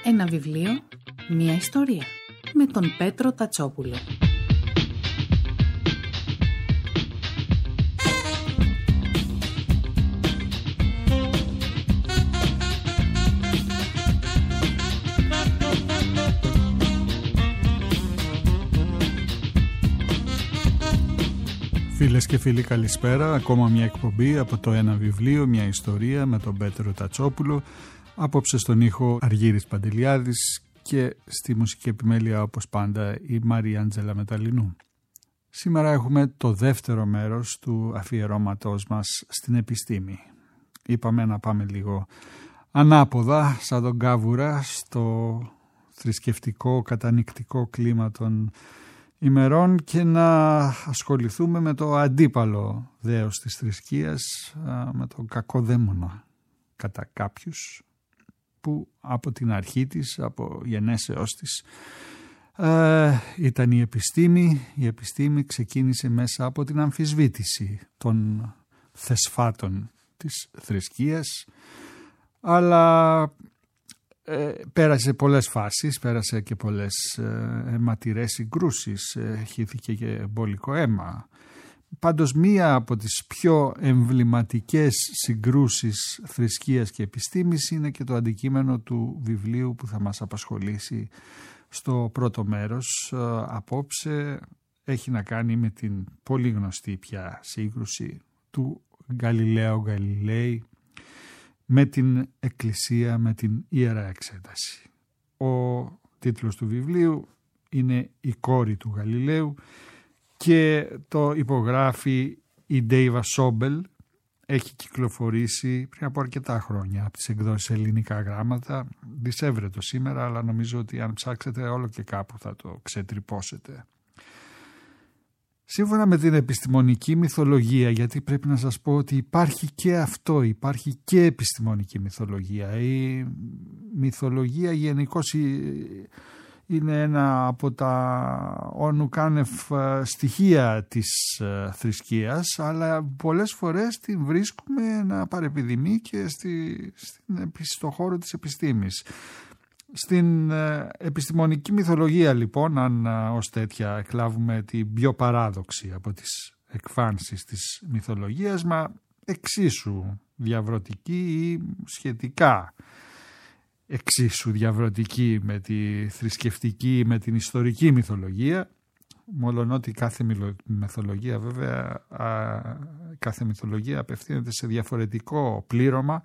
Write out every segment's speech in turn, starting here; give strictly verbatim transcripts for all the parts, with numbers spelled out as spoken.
Ένα βιβλίο, μια ιστορία. Με τον Πέτρο Τατσόπουλο. Φίλες και φίλοι, καλησπέρα. Ακόμα μια εκπομπή από το Ένα βιβλίο, μια ιστορία με τον Πέτρο Τατσόπουλο. Απόψε στον ήχο Αργύρης Παντελιάδης και στη μουσική επιμέλεια, όπως πάντα, η Μαρία Άντζελα Μεταλλινού. Σήμερα έχουμε το δεύτερο μέρος του αφιερώματός μας στην επιστήμη. Είπαμε να πάμε λίγο ανάποδα, σαν τον Κάβουρα, στο θρησκευτικό κατανυκτικό κλίμα των ημερών και να ασχοληθούμε με το αντίπαλο δέος της θρησκείας, με τον κακό δαίμονα κατά κάποιους, που από την αρχή της, από γενέσεώς της, ε, ήταν η επιστήμη. Η επιστήμη ξεκίνησε μέσα από την αμφισβήτηση των θεσφάτων της θρησκείας, αλλά ε, πέρασε πολλές φάσεις, πέρασε και πολλές ε, αιματηρές συγκρούσεις, ε, χύθηκε και εμπόλικο αίμα. Πάντως μία από τις πιο εμβληματικές συγκρούσεις θρησκείας και επιστήμης είναι και το αντικείμενο του βιβλίου που θα μας απασχολήσει στο πρώτο μέρος. Απόψε έχει να κάνει με την πολύ γνωστή πια σύγκρουση του Γαλιλαίο Γαλιλαίη με την Εκκλησία, με την Ιερά Εξέταση. Ο τίτλος του βιβλίου είναι «Η κόρη του Γαλιλαίου» και το υπογράφει η Ντέιβα Σόμπελ. Έχει κυκλοφορήσει πριν από αρκετά χρόνια από τις εκδόσεις Ελληνικά Γράμματα. Δυσέβρετο σήμερα, αλλά νομίζω ότι αν ψάξετε όλο και κάπου θα το ξετρυπώσετε. Σύμφωνα με την επιστημονική μυθολογία, γιατί πρέπει να σας πω ότι υπάρχει και αυτό, υπάρχει και επιστημονική μυθολογία. Η μυθολογία γενικώς είναι ένα από τα όνου κάνευ στοιχεία της θρησκείας, αλλά πολλές φορές την βρίσκουμε να παρεπιδημεί και στη, στην, στο χώρο της επιστήμης. Στην επιστημονική μυθολογία, λοιπόν, αν ως τέτοια εκλάβουμε την πιο παράδοξη από τις εκφάνσεις της μυθολογίας, μα εξίσου διαβρωτική ή σχετικά εξίσου διαβρωτική με τη θρησκευτική, με την ιστορική μυθολογία, μολονότι κάθε μυθολογία βέβαια α, κάθε μυθολογία απευθύνεται σε διαφορετικό πλήρωμα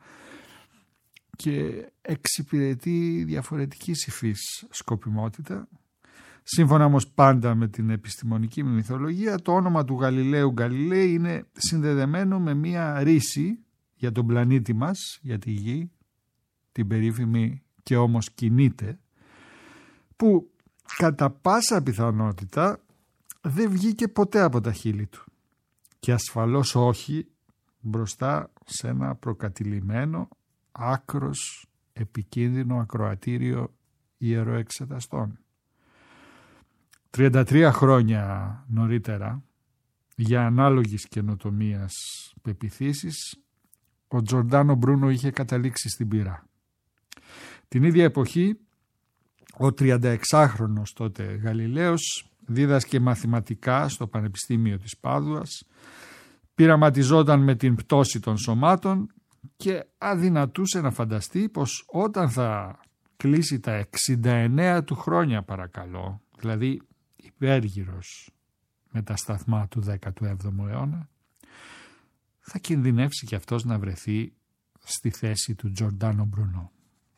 και εξυπηρετεί διαφορετική υφής σκοπιμότητα. Σύμφωνα όμως πάντα με την επιστημονική μυθολογία, το όνομα του Γαλιλαίου Γαλιλαίη είναι συνδεδεμένο με μία ρίση για τον πλανήτη μας, για τη Γη, την περίφημη «και όμως κινείται», που κατά πάσα πιθανότητα δεν βγήκε ποτέ από τα χείλη του και ασφαλώς όχι μπροστά σε ένα προκατηλημένο, άκρος επικίνδυνο ακροατήριο ιεροεξεταστών. τριάντα τρία χρόνια νωρίτερα, για ανάλογης καινοτομίας πεποιθήσεις, ο Τζορντάνο Μπρούνο είχε καταλήξει στην πυρά. Την ίδια εποχή, ο τριανταεξάχρονος τότε Γαλιλαίος δίδασκε μαθηματικά στο Πανεπιστήμιο της Πάδουας, πειραματιζόταν με την πτώση των σωμάτων και αδυνατούσε να φανταστεί πως όταν θα κλείσει τα εξήντα εννέα του χρόνια, παρακαλώ, δηλαδή υπέργυρος με τα σταθμά του δέκατου έβδομου αιώνα, θα κινδυνεύσει και αυτός να βρεθεί στη θέση του Τζορντάνο Μπρουνό.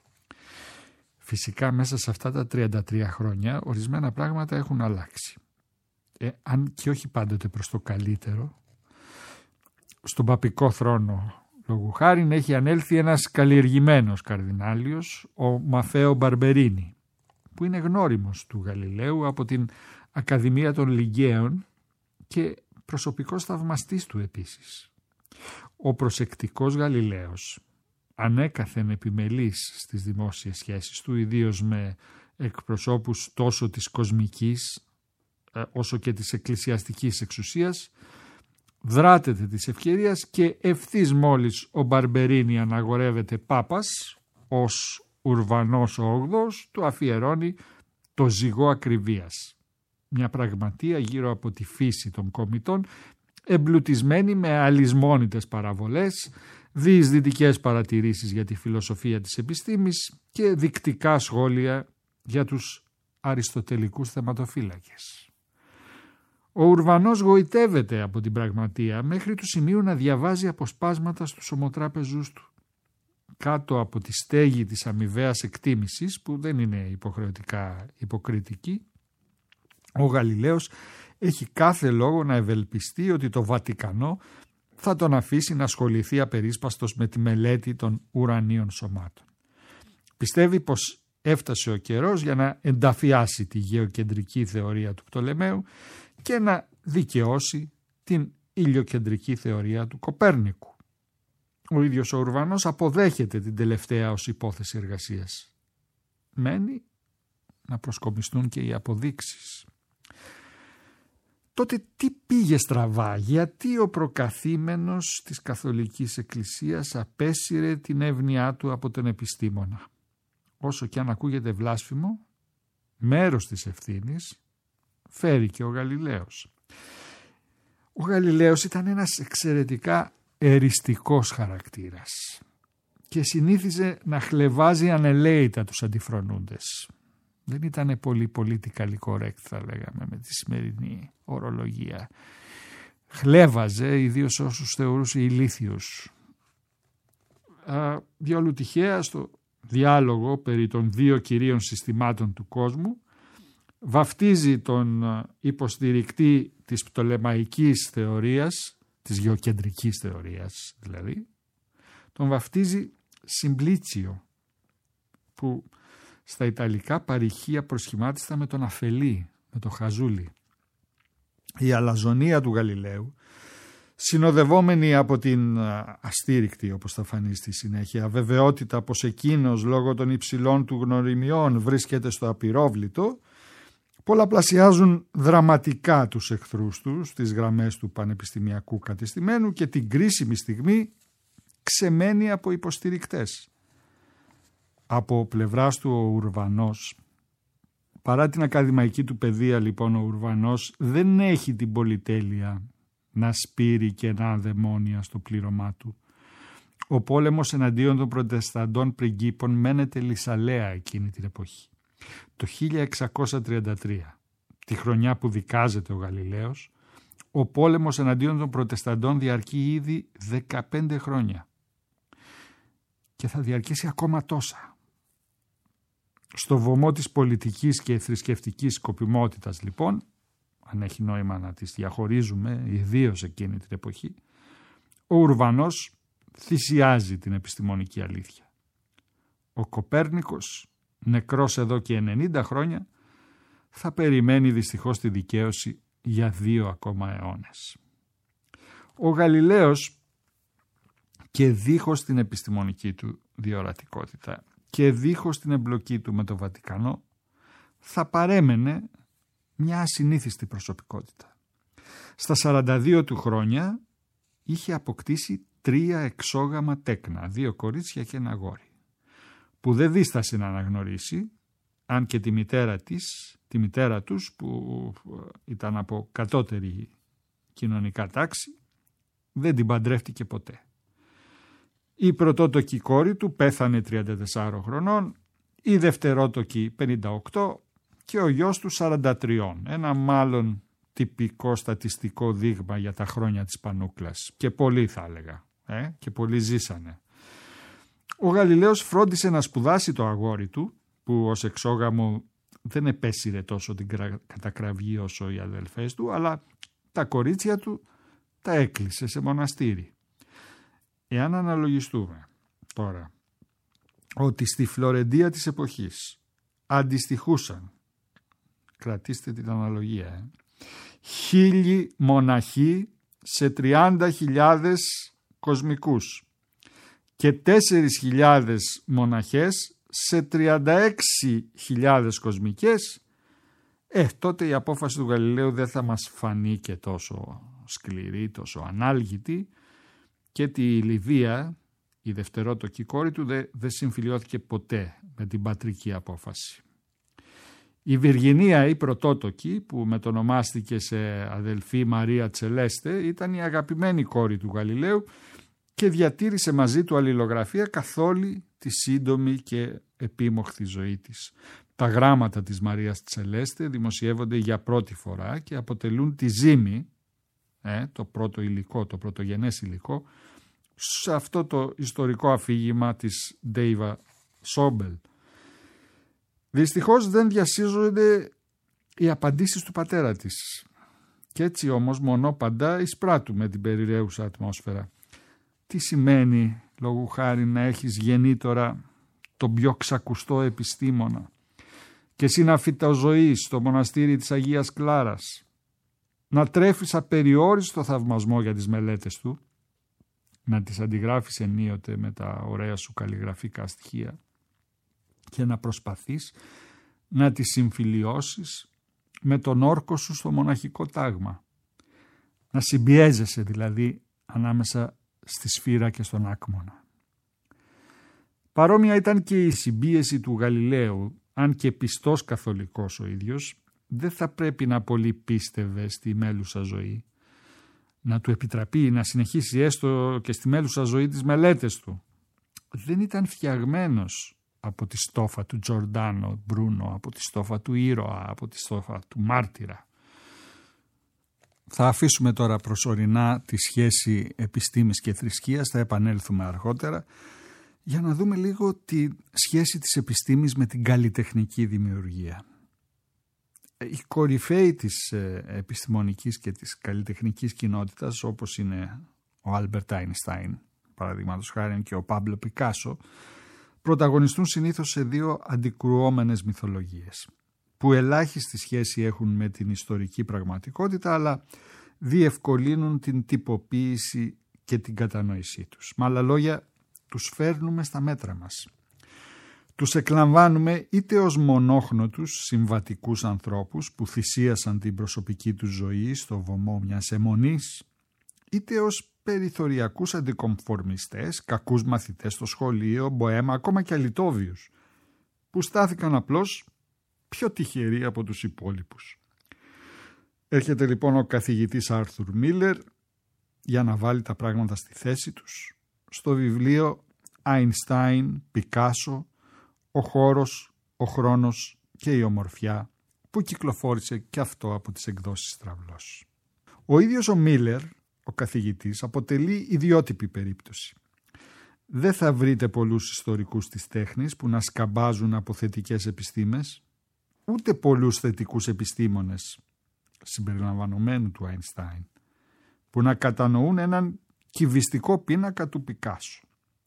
Φυσικά μέσα σε αυτά τα τριάντα τρία χρόνια ορισμένα πράγματα έχουν αλλάξει. Ε, αν και όχι πάντοτε προς το καλύτερο. Στον παπικό θρόνο λόγου χάριν έχει ανέλθει ένας καλλιεργημένος καρδινάλιος, ο Μαφαίο Μπαρμπερίνι, που είναι γνώριμος του Γαλιλαίου από την Ακαδημία των Λυγκαίων και προσωπικός θαυμαστής του επίσης. Ο προσεκτικός Γαλιλαίος, ανέκαθεν επιμελής στις δημόσιες σχέσεις του, ιδίως με εκπροσώπους τόσο της κοσμικής όσο και της εκκλησιαστικής εξουσίας, δράτεται της ευκαιρίας και ευθύς μόλις ο Μπαρμπερίνι αναγορεύεται πάπας ως Ουρβανός ο όγδοος του αφιερώνει το ζυγό ακριβίας. Μια πραγματεία γύρω από τη φύση των κομιτών, εμπλουτισμένη με αλυσμόνητες παραβολές, διεισδυτικές παρατηρήσεις για τη φιλοσοφία της επιστήμης και δεικτικά σχόλια για τους αριστοτελικούς θεματοφύλακες. Ο Ουρβανός γοητεύεται από την πραγματεία μέχρι του σημείου να διαβάζει αποσπάσματα στους ομοτράπεζούς του. Κάτω από τη στέγη της αμοιβαίας εκτίμησης, που δεν είναι υποχρεωτικά υποκριτική, ο Γαλιλαίος έχει κάθε λόγο να ευελπιστεί ότι το Βατικανό θα τον αφήσει να ασχοληθεί απερίσπαστος με τη μελέτη των ουρανίων σωμάτων. Πιστεύει πως έφτασε ο καιρός για να ενταφιάσει τη γεωκεντρική θεωρία του Πτολεμαίου και να δικαιώσει την ηλιοκεντρική θεωρία του Κοπέρνικου. Ο ίδιος ο Ουρβανός αποδέχεται την τελευταία ως υπόθεση εργασίας. Μένει να προσκομιστούν και οι αποδείξεις. Τότε τι πήγε στραβά, γιατί ο προκαθήμενος της Καθολικής Εκκλησίας απέσυρε την εύνοιά του από τον επιστήμονα. Όσο και αν ακούγεται βλάσφημο, μέρος της ευθύνης φέρει και ο Γαλιλαίος. Ο Γαλιλαίος ήταν ένας εξαιρετικά εριστικός χαρακτήρας και συνήθιζε να χλευάζει ανελαίητα τους αντιφρονούντες. Δεν ήταν πολύ politically correct, θα λέγαμε, με τη σημερινή ορολογία. Χλέβαζε ιδίως όσους θεωρούσε ηλίθιους. Α, διόλου τυχαία στο διάλογο περί των δύο κυρίων συστημάτων του κόσμου βαφτίζει τον υποστηρικτή της πτολεμαϊκής θεωρίας, της γεωκεντρικής θεωρίας δηλαδή, τον βαφτίζει Συμπλίτσιο, που στα Ιταλικά παρηχεία προσχημάτιστα με τον αφελή, με το χαζούλι. Η αλαζονία του Γαλιλαίου, συνοδευόμενη από την αστήρικτη, όπως θα φανεί στη συνέχεια, βεβαιότητα πως εκείνος λόγω των υψηλών του γνωριμιών βρίσκεται στο απειρόβλητο, πολλαπλασιάζουν δραματικά τους εχθρούς τους στις γραμμές του πανεπιστημιακού κατεστημένου και την κρίσιμη στιγμή ξεμένει από υποστηρικτές. Από πλευράς του ο Ουρβανός, παρά την ακαδημαϊκή του παιδεία λοιπόν, ο Ουρβανός δεν έχει την πολυτέλεια να σπείρει κενά δαιμόνια στο πλήρωμά του. Ο πόλεμος εναντίον των προτεσταντών πριγκίπων μένεται λυσαλέα εκείνη την εποχή. Το χίλια εξακόσια τριάντα τρία, τη χρονιά που δικάζεται ο Γαλιλαίος, ο πόλεμος εναντίον των προτεσταντών διαρκεί ήδη δεκαπέντε χρόνια και θα διαρκήσει ακόμα τόσα. Στο βωμό της πολιτικής και θρησκευτικής σκοπιμότητας λοιπόν, αν έχει νόημα να τις διαχωρίζουμε ιδίως εκείνη την εποχή, ο Ουρβανός θυσιάζει την επιστημονική αλήθεια. Ο Κοπέρνικος, νεκρός εδώ και ενενήντα χρόνια, θα περιμένει δυστυχώς τη δικαίωση για δύο ακόμα αιώνες. Ο Γαλιλαίος, και δίχως την επιστημονική του διορατικότητα και δίχως την εμπλοκή του με το Βατικανό, θα παρέμενε μια ασυνήθιστη προσωπικότητα. Στα σαράντα δύο του χρόνια είχε αποκτήσει τρία εξόγαμα τέκνα, δύο κορίτσια και ένα αγόρι, που δεν δίστασε να αναγνωρίσει, αν και τη μητέρα της, τη μητέρα τους που ήταν από κατώτερη κοινωνικά τάξη, δεν την παντρεύτηκε ποτέ. Η πρωτότοκη κόρη του πέθανε τριάντα τεσσάρων χρονών, η δευτερότοκη πενήντα οκτώ και ο γιος του σαράντα τρία. Ένα μάλλον τυπικό στατιστικό δείγμα για τα χρόνια της Πανούκλας. Και πολλοί θα έλεγα. Ε? Και πολλοί ζήσανε. Ο Γαλιλαίος φρόντισε να σπουδάσει το αγόρι του, που ως εξόγαμο δεν επέσυρε τόσο την κατακραυγή όσο οι αδελφές του, αλλά τα κορίτσια του τα έκλεισε σε μοναστήρι. Εάν αναλογιστούμε τώρα ότι στη Φλωρεντία της εποχής αντιστοιχούσαν, κρατήστε την αναλογία, ε, χίλιοι μοναχοί σε τριάντα χιλιάδες κοσμικούς και τέσσερις χιλιάδες μοναχές σε τριάντα έξι χιλιάδες κοσμικές, ε, τότε η απόφαση του Γαλιλαίου δεν θα μας φανεί και τόσο σκληρή, τόσο ανάλγητη, και τη Λιβύα, η δευτερότοκη κόρη του, δεν δε συμφιλιώθηκε ποτέ με την πατρική απόφαση. Η Βιργινία η πρωτότοκη, που μετονομάστηκε σε αδελφή Μαρία Τσελέστε, ήταν η αγαπημένη κόρη του Γαλιλαίου και διατήρησε μαζί του αλληλογραφία καθ' όλη τη σύντομη και επίμοχθη ζωή της. Τα γράμματα της Μαρίας Τσελέστε δημοσιεύονται για πρώτη φορά και αποτελούν τη ζύμη, ε, το πρώτο υλικό, το πρωτογενές υλικό, σε αυτό το ιστορικό αφήγημα της Ντέιβα Σόμπελ. Δυστυχώς δεν διασύζονται οι απαντήσεις του πατέρα της και έτσι όμως μονόπαντα εισπράττουμε την περιραίουσα ατμόσφαιρα. Τι σημαίνει λόγου χάρη να έχεις γεννήτορα τον πιο ξακουστό επιστήμονα και εσύ να φυτοζωείς στο μοναστήρι της Αγίας Κλάρας, να τρέφεις απεριόριστο θαυμασμό για τις μελέτες του, να τις αντιγράφεις ενίοτε με τα ωραία σου καλλιγραφικά στοιχεία και να προσπαθείς να τις συμφιλιώσεις με τον όρκο σου στο μοναχικό τάγμα. Να συμπιέζεσαι δηλαδή ανάμεσα στη σφύρα και στον άκμονα. Παρόμοια ήταν και η συμπίεση του Γαλιλαίου, αν και πιστός καθολικός ο ίδιος, δεν θα πρέπει να πολύ πίστευε στη μέλουσα ζωή. Να του επιτραπεί να συνεχίσει έστω και στη μέλουσα ζωή τις μελέτες του. Δεν ήταν φτιαγμένος από τη στόφα του Τζορντάνο Μπρούνο, από τη στόφα του ήρωα, από τη στόφα του μάρτυρα. Θα αφήσουμε τώρα προσωρινά τη σχέση επιστήμης και θρησκείας, θα επανέλθουμε αργότερα, για να δούμε λίγο τη σχέση της επιστήμης με την καλλιτεχνική δημιουργία. Οι κορυφαίοι της επιστημονικής και της καλλιτεχνικής κοινότητας, όπως είναι ο Άλμπερτ Άινστάιν, παραδείγματος χάρη, και ο Πάμπλο Πικάσο, πρωταγωνιστούν συνήθως σε δύο αντικρουόμενες μυθολογίες, που ελάχιστη σχέση έχουν με την ιστορική πραγματικότητα, αλλά διευκολύνουν την τυποποίηση και την κατανόησή τους. Με άλλα λόγια, τους φέρνουμε στα μέτρα μας. Τους εκλαμβάνουμε είτε ως μονόχνοτους συμβατικούς ανθρώπους που θυσίασαν την προσωπική τους ζωή στο βωμό μιας αιμονής, είτε ως περιθωριακούς αντικομφορμιστές, κακούς μαθητές στο σχολείο, μποέμα, ακόμα και αλιτόβιους, που στάθηκαν απλώς πιο τυχεροί από τους υπόλοιπους. Έρχεται λοιπόν ο καθηγητής Άρθουρ Μίλερ για να βάλει τα πράγματα στη θέση τους στο βιβλίο Einstein, Πικάσο, ο χώρος, ο χρόνος και η ομορφιά, που κυκλοφόρησε και αυτό από τις εκδόσεις Στραυλός. Ο ίδιος ο Μίλερ, ο καθηγητής, αποτελεί ιδιότυπη περίπτωση. Δεν θα βρείτε πολλούς ιστορικούς της τέχνης που να σκαμπάζουν από θετικές επιστήμες, ούτε πολλούς θετικούς επιστήμονες, συμπεριλαμβανομένου του Einstein, που να κατανοούν έναν κυβιστικό πίνακα του Πικάσο.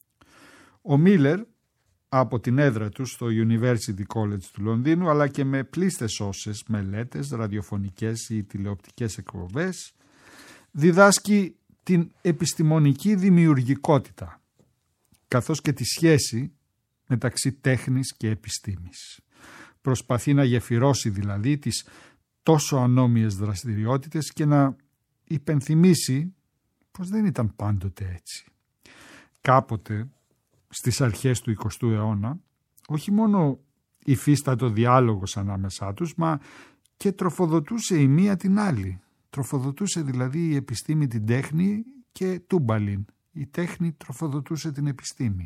Ο Μίλερ, από την έδρα του στο University College του Λονδίνου, αλλά και με πλήστες όσες μελέτες, ραδιοφωνικές ή τηλεοπτικές εκπομπές, διδάσκει την επιστημονική δημιουργικότητα, καθώς και τη σχέση μεταξύ τέχνης και επιστήμης. Προσπαθεί να γεφυρώσει δηλαδή τις τόσο ανώμοιες δραστηριότητες και να υπενθυμίσει πως δεν ήταν πάντοτε έτσι. Κάποτε, στις αρχές του εικοστού αιώνα, όχι μόνο υφίστατο διάλογος ανάμεσά τους, μα και τροφοδοτούσε η μία την άλλη. Τροφοδοτούσε δηλαδή η επιστήμη την τέχνη και τούμπαλιν. Η τέχνη τροφοδοτούσε την επιστήμη.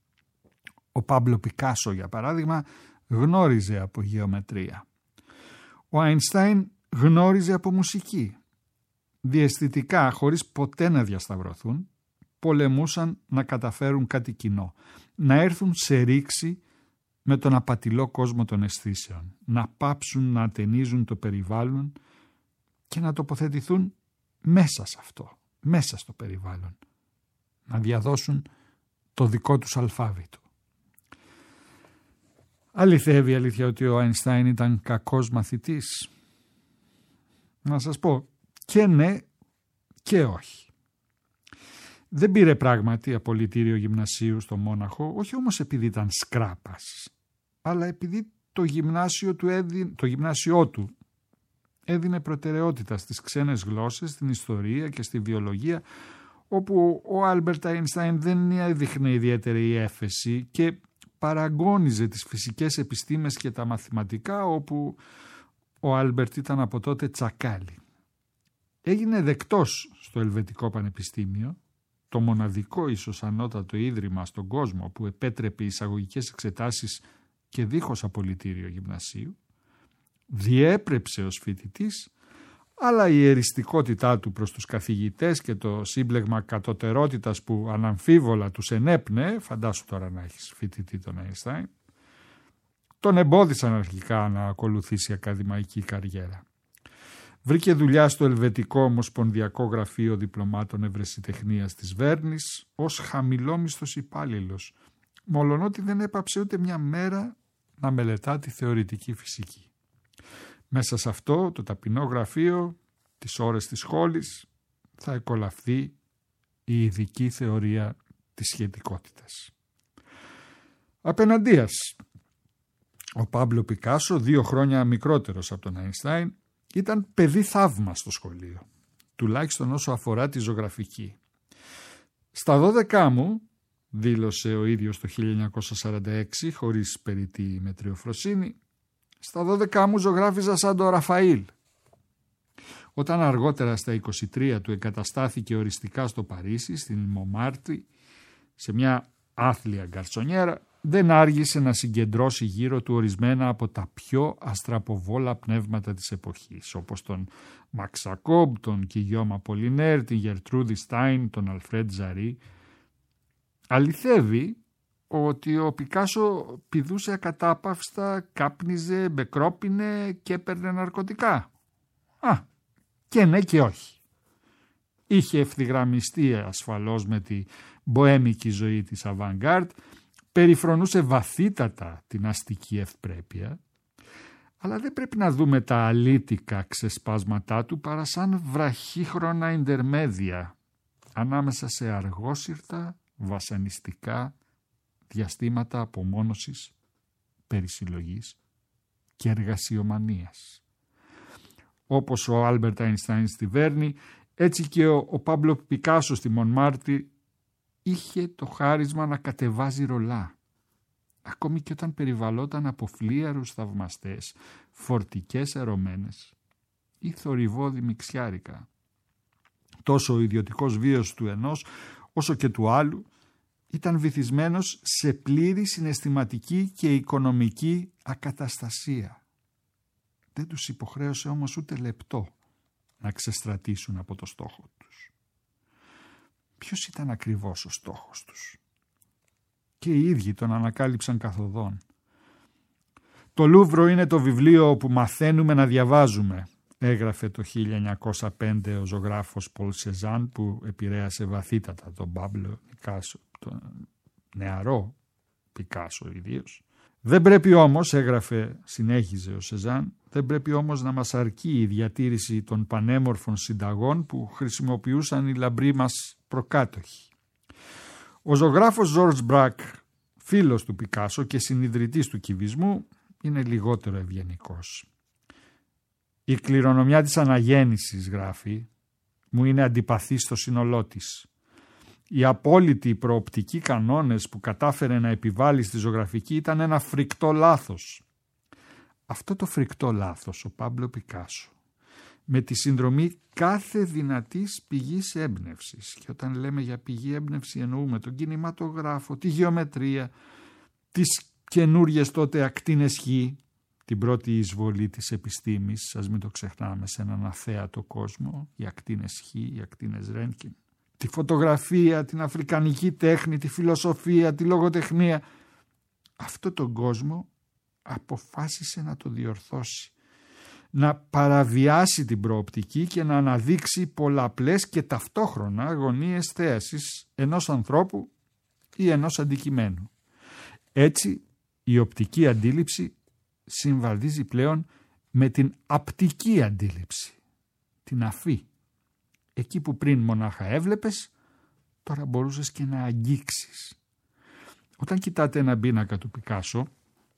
Ο Πάμπλο Πικάσο, για παράδειγμα, γνώριζε από γεωμετρία. Ο Άινστάιν γνώριζε από μουσική. Διαισθητικά, χωρίς ποτέ να διασταυρωθούν, πολεμούσαν να καταφέρουν κάτι κοινό, να έρθουν σε ρήξη με τον απατηλό κόσμο των αισθήσεων, να πάψουν να ατενίζουν το περιβάλλον και να τοποθετηθούν μέσα σε αυτό, μέσα στο περιβάλλον, να διαδώσουν το δικό τους αλφάβητο. Αληθεύει αλήθεια ότι ο Άινστάιν ήταν κακός μαθητής? Να σας πω και ναι και όχι. Δεν πήρε πράγματι απολυτήριο γυμνασίου στο Μόναχο, όχι όμως επειδή ήταν σκράπας, αλλά επειδή το γυμνάσιο του, έδι... το γυμνάσιό του έδινε προτεραιότητα στις ξένες γλώσσες, στην ιστορία και στη βιολογία, όπου ο Άλμπερτ Άινστάιν δεν έδειχνε ιδιαίτερη έφεση και παραγώνιζε τις φυσικές επιστήμες και τα μαθηματικά, όπου ο Άλμπερτ ήταν από τότε τσακάλι. Έγινε δεκτός στο Ελβετικό Πανεπιστήμιο, το μοναδικό ίσως ανώτατο ίδρυμα στον κόσμο που επέτρεπε εισαγωγικές εξετάσεις και δίχως απολυτήριο γυμνασίου. Διέπρεψε ως φοιτητής, αλλά η εριστικότητά του προς τους καθηγητές και το σύμπλεγμα κατωτερότητας που αναμφίβολα τους ενέπνεε, φαντάσου τώρα να έχεις φοιτητή τον Αϊνστάιν, τον εμπόδισαν αρχικά να ακολουθήσει ακαδημαϊκή καριέρα. Βρήκε δουλειά στο Ελβετικό Ομοσπονδιακό Γραφείο Διπλωμάτων Ευρεσιτεχνίας της Βέρνης ως χαμηλόμισθος υπάλληλος, μολονότι δεν έπαψε ούτε μια μέρα να μελετά τη θεωρητική φυσική. Μέσα σε αυτό το ταπεινό γραφείο, τις ώρες της σχόλης, θα εκολαφθεί η ειδική θεωρία της σχετικότητας. Απέναντίας, ο Πάμπλο Πικάσο, δύο χρόνια μικρότερος από τον Αϊνστάιν, ήταν παιδί θαύμα στο σχολείο, τουλάχιστον όσο αφορά τη ζωγραφική. Στα δώδεκά μου, δήλωσε ο ίδιος το χίλια εννιακόσια σαράντα έξι, χωρίς περιττή μετριοφροσύνη, στα δώδεκά μου ζωγράφιζα σαν τον Ραφαήλ. Όταν αργότερα στα είκοσι τρία του εγκαταστάθηκε οριστικά στο Παρίσι, στην Μομάρτρη, σε μια άθλια γκαρσονιέρα, δεν άργησε να συγκεντρώσει γύρω του ορισμένα από τα πιο αστραποβόλα πνεύματα της εποχής, όπως τον Μαξ Ζακόμπ, τον Γκυγιόμ Απολινέρ, την Γερτρούδη Στάιν, τον Αλφρέντ Ζαρί. Αληθεύει ότι ο Πικάσο πηδούσε ακατάπαυστα, κάπνιζε, μπεκρόπινε και έπαιρνε ναρκωτικά. Α, και ναι και όχι. Είχε ευθυγραμμιστεί ασφαλώς με τη μποέμικη ζωή της Αβανγκάρτ, περιφρονούσε βαθύτατα την αστική ευπρέπεια, αλλά δεν πρέπει να δούμε τα αλήτικα ξεσπάσματά του παρά σαν βραχύχρονα ιντερμέδια ανάμεσα σε αργόσυρτα, βασανιστικά διαστήματα απομόνωσης, περισυλλογής και εργασιομανίας. Όπως ο Άλμπερτ Αϊνστάιν στη Βέρνη, έτσι και ο, ο Πάμπλο Πικάσο στη Μονμάρτη είχε το χάρισμα να κατεβάζει ρολά, ακόμη και όταν περιβαλλόταν από φλίαρους θαυμαστές, φορτικές ερωμένες ή θορυβώδη μιξιάρικα. Τόσο ο ιδιωτικός βίος του ενός, όσο και του άλλου, ήταν βυθισμένος σε πλήρη συναισθηματική και οικονομική ακαταστασία. Δεν τους υποχρέωσε όμως ούτε λεπτό να ξεστρατήσουν από το στόχο τους. Ποιος ήταν ακριβώς ο στόχος τους? Και οι ίδιοι τον ανακάλυψαν καθοδόν. «Το Λούβρο είναι το βιβλίο όπου μαθαίνουμε να διαβάζουμε», έγραφε το χίλια εννιακόσια πέντε ο ζωγράφος Πολ Σεζάν, που επηρέασε βαθύτατα τον Πάμπλο Πικάσο, τον νεαρό Πικάσο ιδίως. «Δεν πρέπει όμως», έγραφε, συνέχιζε ο Σεζάν, «δεν πρέπει όμως να μας αρκεί η διατήρηση των πανέμορφων συνταγών που χρησιμοποιούσαν οι λαμπροί μας προκάτοχοι». Ο ζωγράφος Ζορζ Μπρακ, φίλος του Πικάσο και συνιδρυτής του κυβισμού, είναι λιγότερο ευγενικός. «Η κληρονομιά της αναγέννησης», γράφει, «μου είναι αντιπαθή στο σύνολό της. Οι απόλυτοι προοπτικοί κανόνες που κατάφερε να επιβάλλει στη ζωγραφική ήταν ένα φρικτό λάθος». Αυτό το φρικτό λάθος ο Πάμπλο Πικάσο, με τη συνδρομή κάθε δυνατής πηγής έμπνευσης, και όταν λέμε για πηγή έμπνευση εννοούμε τον κινηματογράφο, τη γεωμετρία, τις καινούριες τότε ακτίνες Χ, την πρώτη εισβολή της επιστήμης, ας μην το ξεχνάμε, σε έναν αθέατο κόσμο, οι ακτίνες Χ, οι ακτίνες Ρέντγκεν, τη φωτογραφία, την αφρικανική τέχνη, τη φιλοσοφία, τη λογοτεχνία. Αυτό τον κόσμο αποφάσισε να το διορθώσει, να παραβιάσει την προοπτική και να αναδείξει πολλαπλές και ταυτόχρονα γωνίες θέασης ενός ανθρώπου ή ενός αντικειμένου. Έτσι η οπτική αντίληψη συμβαδίζει πλέον με την απτική αντίληψη, την αφή. Εκεί που πριν μονάχα έβλεπες, τώρα μπορούσες και να αγγίξεις. Όταν κοιτάτε ένα πίνακα του Πικάσο,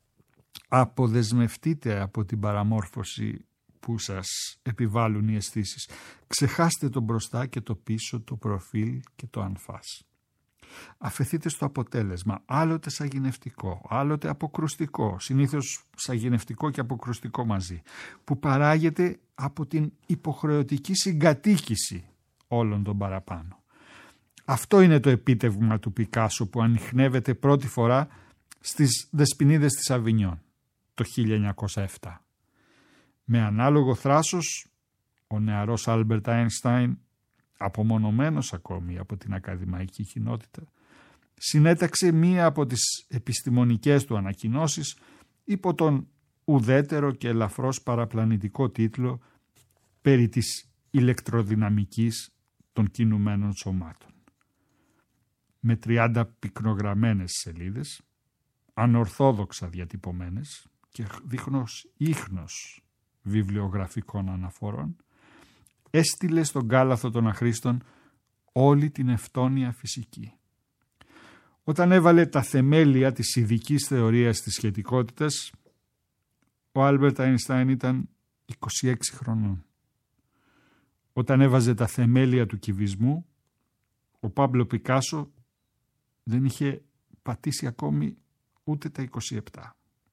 αποδεσμευτείτε από την παραμόρφωση που σας επιβάλλουν οι αισθήσεις. Ξεχάστε το μπροστά και το πίσω, το προφίλ και το ανφάς. Αφεθείτε στο αποτέλεσμα, άλλοτε σαγηνευτικό, άλλοτε αποκρουστικό, συνήθως σαγηνευτικό και αποκρουστικό μαζί, που παράγεται από την υποχρεωτική συγκατοίκηση όλων των παραπάνω. Αυτό είναι το επίτευγμα του Πικάσο που ανιχνεύεται πρώτη φορά στις Δεσποινίδες της Αβινιών το χίλια εννιακόσια επτά. Με ανάλογο θράσος, ο νεαρός Άλμπερτ Άινστάιν, απομονωμένος ακόμη από την ακαδημαϊκή κοινότητα, συνέταξε μία από τις επιστημονικές του ανακοινώσεις υπό τον ουδέτερο και ελαφρώς παραπλανητικό τίτλο «Περί της ηλεκτροδυναμικής των κινουμένων σωμάτων». Με τριάντα πυκνογραμμένες σελίδες, ανορθόδοξα διατυπωμένες και δείχνος ίχνος βιβλιογραφικών αναφορών, έστειλε στον κάλαθο των αχρήστων όλη την ευτόνια φυσική. Όταν έβαλε τα θεμέλια της ειδικής θεωρίας της σχετικότητας, ο Άλμπερτ Άινστάιν ήταν είκοσι έξι χρονών. Όταν έβαζε τα θεμέλια του κυβισμού, ο Πάμπλο Πικάσο δεν είχε πατήσει ακόμη ούτε τα είκοσι επτά.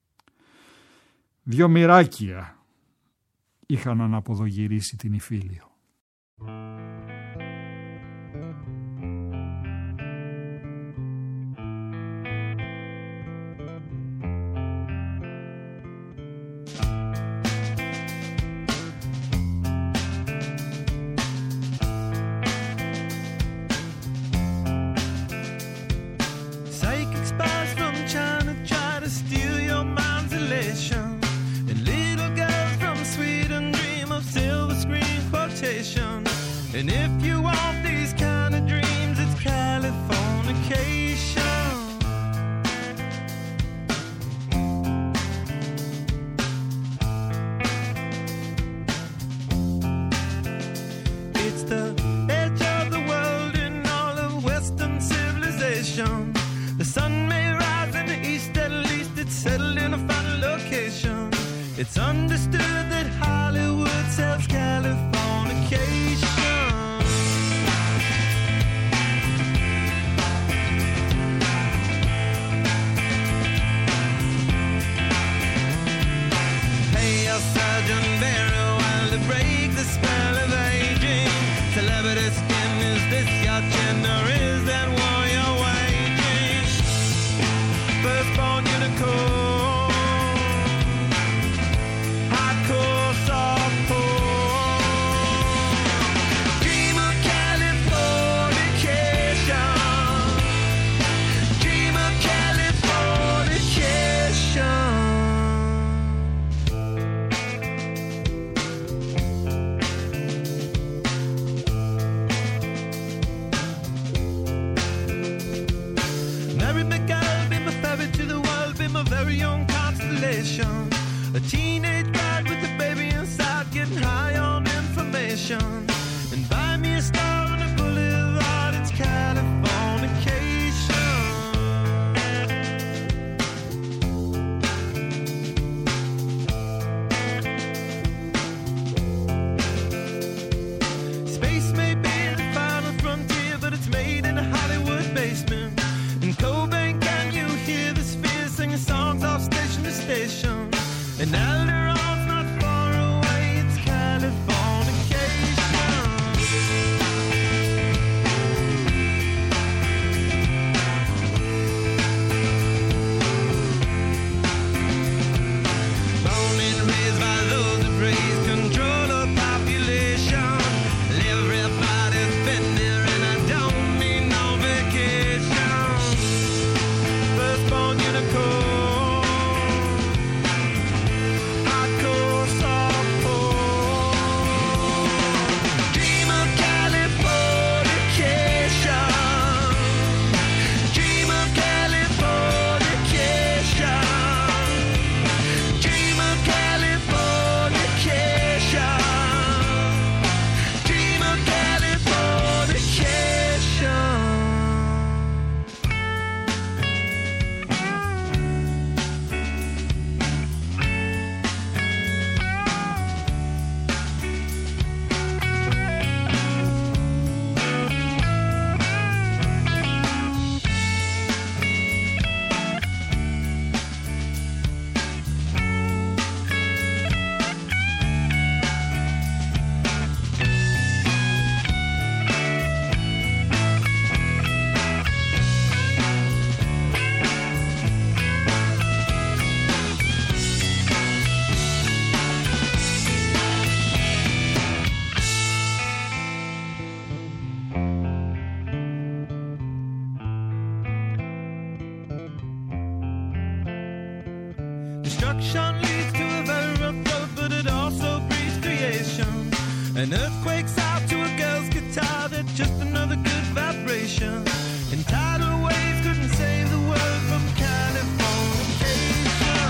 Δυο μοιράκια είχαν αναποδογυρίσει την Ιφίλιο. And if you want these kind of dreams, it's Californication. It's the edge of the world in all of Western civilization. The sun may rise in the east, at least it's settled in a final location. It's understood that Hollywood sells Californication. Sergeant Barrow while to break the spell of aging. Celebrity skin, is this your chin or is that war you're waging? Firstborn unicorn, hardcore softcore. Dream of Californication. Dream of Californication. Very young constellation, a teenage bride with a baby inside, getting high on information. And buy me a star on a boulevard, it's Californication. Space may be the final frontier, but it's made in a Hollywood basement. In Cobain, can you hear the sphere singing songs off station to station? And Alderon's not far away, it's Californication. Born and raised by those that praise control of population. Everybody's been there and I don't mean no vacation. Firstborn unicorn, destruction leads to a very rough road, but it also breeds creation. An earthquake's out to a girl's guitar, that's just another good vibration. And tidal waves couldn't save the world from Californication.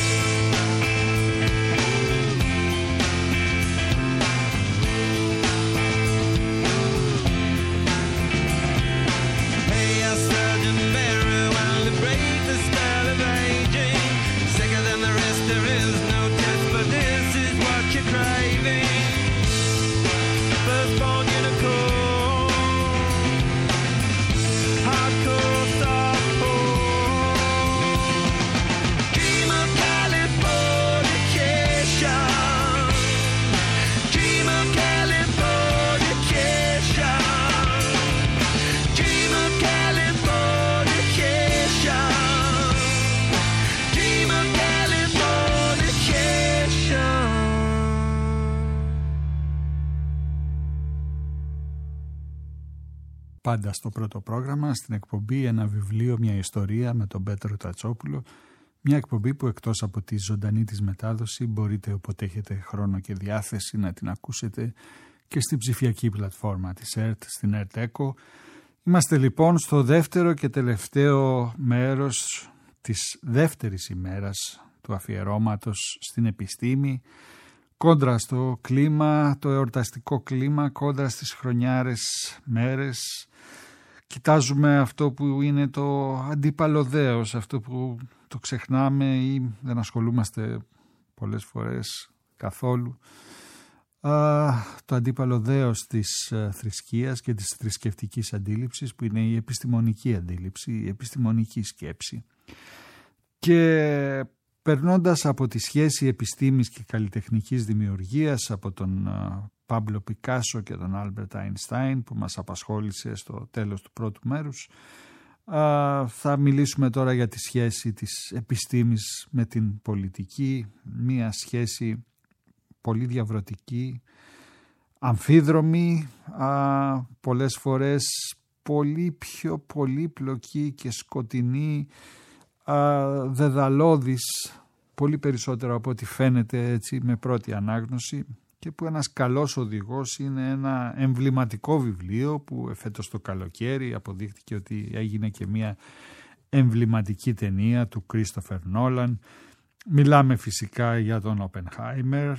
Hey, our Sergeant Mary, while to break the spell of aging, sicker than the rest, there is no test, but this is what you're craving. Firstborn unicorn, hardcore softcore, dream of Californication, dream of Californication, dream of Californication, dream of Californication. Πάντα στο πρώτο πρόγραμμα, στην εκπομπή «Ένα βιβλίο, μια ιστορία» με τον Πέτρο Τατσόπουλο. Μια εκπομπή που εκτός από τη ζωντανή της μετάδοση μπορείτε όποτε έχετε χρόνο και διάθεση να την ακούσετε και στην ψηφιακή πλατφόρμα της ΕΡΤ, στην ΕΡΤ Echo. Είμαστε λοιπόν στο δεύτερο και τελευταίο μέρος της δεύτερης ημέρας του αφιερώματος στην επιστήμη, κόντρα στο κλίμα, το εορταστικό κλίμα, κόντρα στις χρονιάρες μέρες. Κοιτάζουμε αυτό που είναι το αντίπαλο δέος, αυτό που το ξεχνάμε ή δεν ασχολούμαστε πολλές φορές καθόλου. Α, το αντίπαλο δέος της α, θρησκείας και της θρησκευτικής αντίληψης, που είναι η επιστημονική αντίληψη, η επιστημονική σκέψη. Και περνώντας από τη σχέση επιστήμης και καλλιτεχνικής δημιουργίας, από τον Πάμπλο Πικάσο και τον Άλμπερτ Αϊνστάιν που μας απασχόλησε στο τέλος του πρώτου μέρους, θα μιλήσουμε τώρα για τη σχέση της επιστήμης με την πολιτική, μια σχέση πολύ διαβρωτική, αμφίδρομη, πολλές φορές πολύ πιο πολύπλοκη και σκοτεινή, δεδαλώδης, πολύ περισσότερο από ό,τι φαίνεται έτσι με πρώτη ανάγνωση, και που ένας καλός οδηγός είναι ένα εμβληματικό βιβλίο που εφέτος το καλοκαίρι αποδείχτηκε ότι έγινε και μια εμβληματική ταινία του Κρίστοφερ Νόλαν. Μιλάμε φυσικά για τον Οπενχάιμερ,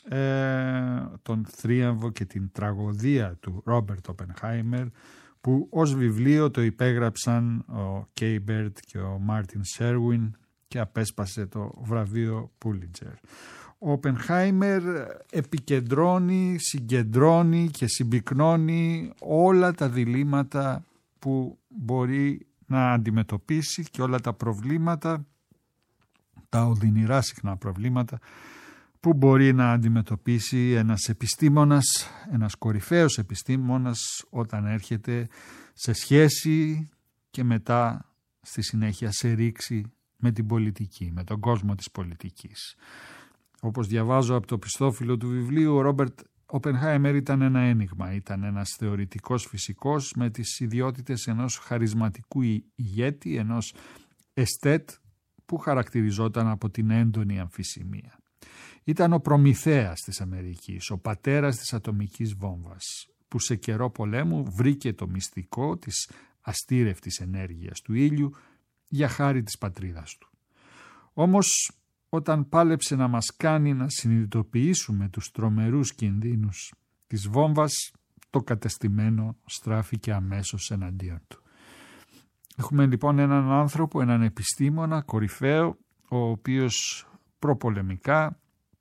ε, τον θρίαμβο και την τραγωδία του Ρόμπερτ Οπενχάιμερ, που ως βιβλίο το υπέγραψαν ο Κέιμπερτ και ο Μάρτιν Σέρουιν και απέσπασε το βραβείο Πούλιτζερ. Ο Οπενχάιμερ επικεντρώνει, συγκεντρώνει και συμπυκνώνει όλα τα διλήμματα που μπορεί να αντιμετωπίσει και όλα τα προβλήματα, τα οδυνηρά συχνά προβλήματα που μπορεί να αντιμετωπίσει ένας επιστήμονας, ένας κορυφαίος επιστήμονας όταν έρχεται σε σχέση και μετά στη συνέχεια σε ρήξη με την πολιτική, με τον κόσμο της πολιτικής. Όπως διαβάζω από το πιστόφυλλο του βιβλίου, ο Ρόμπερτ Οπενχάιμερ ήταν ένα ένιγμα, ήταν ένας θεωρητικός φυσικός με τις ιδιότητες ενός χαρισματικού ηγέτη, ενός εστέτ που χαρακτηριζόταν από την έντονη αμφισημία. Ήταν ο Προμηθέας της Αμερικής, ο πατέρας της ατομικής βόμβας, που σε καιρό πολέμου βρήκε το μυστικό της αστήρευτης ενέργειας του ήλιου για χάρη της πατρίδας του. Όμως, όταν πάλεψε να μας κάνει να συνειδητοποιήσουμε τους τρομερούς κινδύνους της βόμβας, το κατεστημένο στράφηκε αμέσως εναντίον του. Έχουμε λοιπόν έναν άνθρωπο, έναν επιστήμονα κορυφαίο, ο οποίος προπολεμικά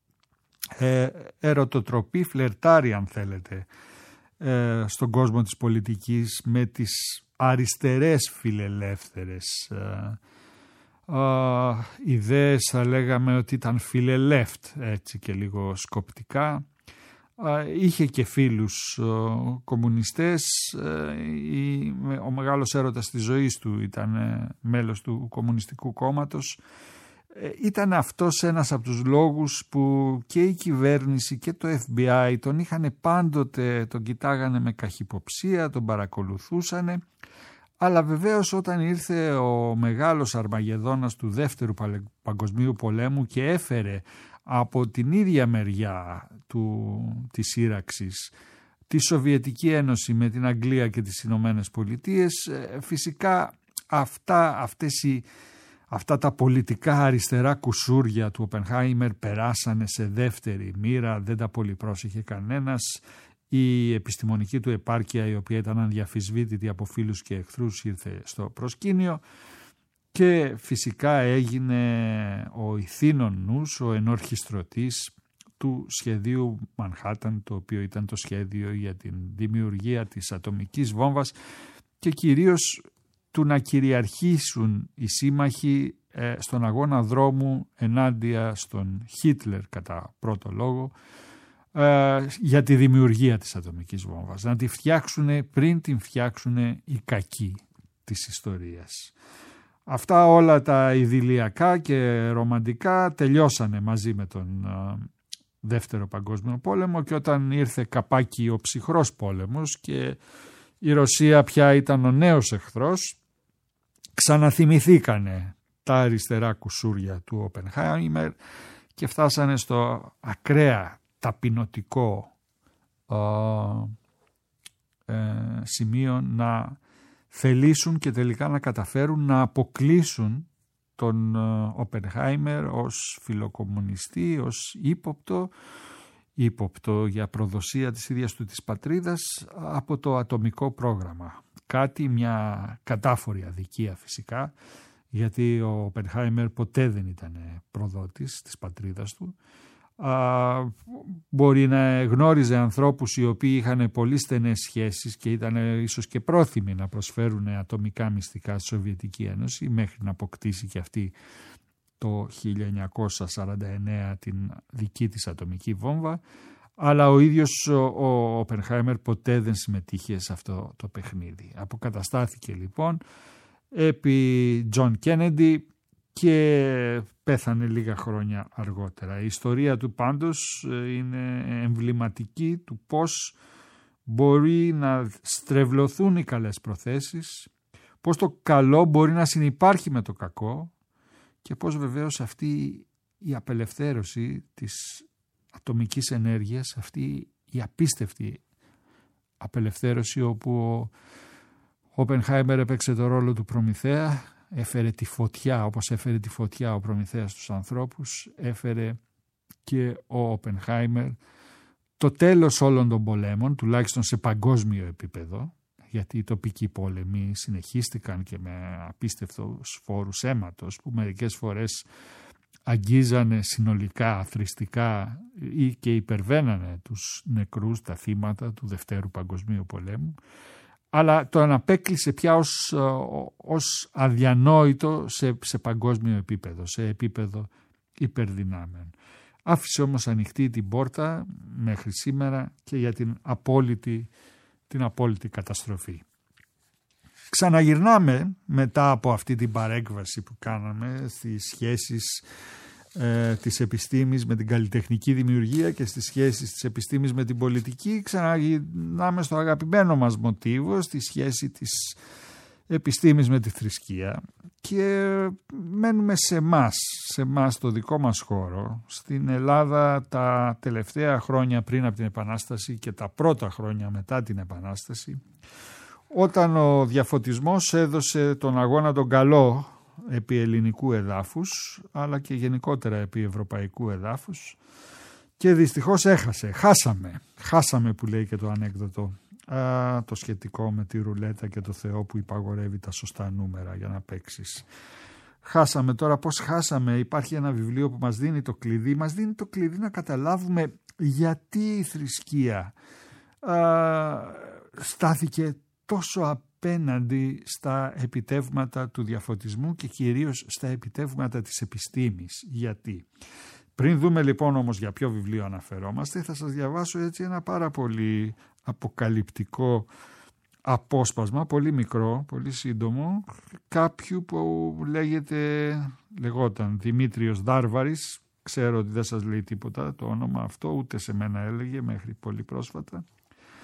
ε, ερωτοτροπεί, φλερτάρει αν θέλετε, ε, στον κόσμο της πολιτικής με τις αριστερές φιλελεύθερες ε, ε, ιδέες. Θα λέγαμε ότι ήταν φιλελεύτ, έτσι και λίγο σκοπτικά. Ε, είχε και φίλους ε, κομμουνιστές. Ε, ο μεγάλος έρωτας της ζωής του ήταν ε, μέλος του Κομμουνιστικού Κόμματος. Ήταν αυτός ένας από τους λόγους που και η κυβέρνηση και το εφ μπι άι τον είχαν πάντοτε, τον κοιτάγανε με καχυποψία, τον παρακολουθούσανε, Αλλά βεβαίως όταν ήρθε ο μεγάλος Αρμαγεδόνας του Δεύτερου Παγκοσμίου Πολέμου και έφερε από την ίδια μεριά του, της σύραξης τη Σοβιετική Ένωση με την Αγγλία και τις Ηνωμένες Πολιτείες, φυσικά αυτά, αυτές οι, αυτά τα πολιτικά αριστερά κουσούρια του Οπενχάιμερ περάσανε σε δεύτερη μοίρα, δεν τα πολύ πρόσεχε κανένας. Η επιστημονική του επάρκεια, η οποία ήταν αδιαφυσβήτητη από φίλους και εχθρούς, ήρθε στο προσκήνιο και φυσικά έγινε ο ηθήνων νους, ο ενορχιστρωτής του σχεδίου Μανχάταν, το οποίο ήταν το σχέδιο για την δημιουργία της ατομικής βόμβας και κυρίως του να κυριαρχήσουν οι σύμμαχοι ε, στον αγώνα δρόμου ενάντια στον Χίτλερ κατά πρώτο λόγο, για τη δημιουργία της ατομικής βόμβας, να τη φτιάξουν πριν την φτιάξουν οι κακοί της ιστορίας. Αυτά όλα τα ιδηλιακά και ρομαντικά τελειώσανε μαζί με τον Δεύτερο Παγκόσμιο Πόλεμο και όταν ήρθε καπάκι ο ψυχρός πόλεμος και η Ρωσία πια ήταν ο νέος εχθρός, ξαναθυμηθήκανε τα αριστερά κουσούρια του Οπενχάιμερ και φτάσανε στο ακραία ταπεινωτικό ε, ε, σημείο να θελήσουν και τελικά να καταφέρουν να αποκλείσουν τον ε, Οπενχάιμερ ως φιλοκομμουνιστή, ως ύποπτο, ύποπτο για προδοσία της ίδιας του της πατρίδας από το ατομικό πρόγραμμα. Κάτι, μια κατάφορη αδικία φυσικά, γιατί ο Οπενχάιμερ ποτέ δεν ήταν προδότης της πατρίδας του. Α, μπορεί να γνώριζε ανθρώπους οι οποίοι είχαν πολύ στενές σχέσεις και ήταν ίσως και πρόθυμοι να προσφέρουν ατομικά μυστικά στη Σοβιετική Ένωση μέχρι να αποκτήσει και αυτή το χίλια εννιακόσια σαράντα εννέα την δική της ατομική βόμβα, αλλά ο ίδιος ο Οπενχάιμερ ποτέ δεν συμμετείχε σε αυτό το παιχνίδι. Αποκαταστάθηκε λοιπόν επί Τζον Κέννεντι και πέθανε λίγα χρόνια αργότερα. Η ιστορία του πάντως είναι εμβληματική του πώς μπορεί να στρεβλωθούν οι καλές προθέσεις, πώς το καλό μπορεί να συνυπάρχει με το κακό και πώς βεβαίως αυτή η απελευθέρωση της ατομικής ενέργειας, αυτή η απίστευτη απελευθέρωση όπου ο Οπενχάιμερ έπαιξε το ρόλο του Προμηθέα, έφερε τη φωτιά, όπως έφερε τη φωτιά ο Προμηθέας στους ανθρώπους, έφερε και ο Οπενχάιμερ το τέλος όλων των πολέμων, τουλάχιστον σε παγκόσμιο επίπεδο, γιατί οι τοπικοί πόλεμοι συνεχίστηκαν και με απίστευτους φόρους αίματος που μερικές φορές αγγίζανε συνολικά, αθροιστικά ή και υπερβαίνανε τους νεκρούς, τα θύματα του Δευτέρου Παγκοσμίου Πολέμου, αλλά το αναπέκλεισε πια ως, ως αδιανόητο σε, σε παγκόσμιο επίπεδο, σε επίπεδο υπερδυνάμεων. Άφησε όμως ανοιχτή την πόρτα μέχρι σήμερα και για την απόλυτη, την απόλυτη καταστροφή. Ξαναγυρνάμε μετά από αυτή την παρέκβαση που κάναμε στις σχέσεις ε, της επιστήμης με την καλλιτεχνική δημιουργία και στις σχέσεις της επιστήμης με την πολιτική. Ξαναγυρνάμε στο αγαπημένο μας μοτίβο, στη σχέση της επιστήμης με τη θρησκεία και μένουμε σε εμάς, σε εμάς το δικό μας χώρο. Στην Ελλάδα τα τελευταία χρόνια πριν από την Επανάσταση και τα πρώτα χρόνια μετά την Επανάσταση, όταν ο διαφωτισμός έδωσε τον αγώνα τον καλό επί ελληνικού εδάφους αλλά και γενικότερα επί ευρωπαϊκού εδάφους και δυστυχώς έχασε, χάσαμε, χάσαμε που λέει και το ανέκδοτο, α, το σχετικό με τη ρουλέτα και το Θεό που υπαγορεύει τα σωστά νούμερα για να παίξεις. Χάσαμε τώρα, πώς χάσαμε? Υπάρχει ένα βιβλίο που μας δίνει το κλειδί, μας δίνει το κλειδί να καταλάβουμε γιατί η θρησκεία α, στάθηκε τόσο απέναντι στα επιτεύγματα του διαφωτισμού και κυρίως στα επιτεύγματα της επιστήμης. Γιατί? Πριν δούμε λοιπόν όμως για ποιο βιβλίο αναφερόμαστε, θα σας διαβάσω έτσι ένα πάρα πολύ αποκαλυπτικό απόσπασμα, πολύ μικρό, πολύ σύντομο, κάποιου που λέγεται, λεγόταν Δημήτριος Δάρβαρης. Ξέρω ότι δεν σας λέει τίποτα το όνομα αυτό, ούτε σε μένα έλεγε μέχρι πολύ πρόσφατα.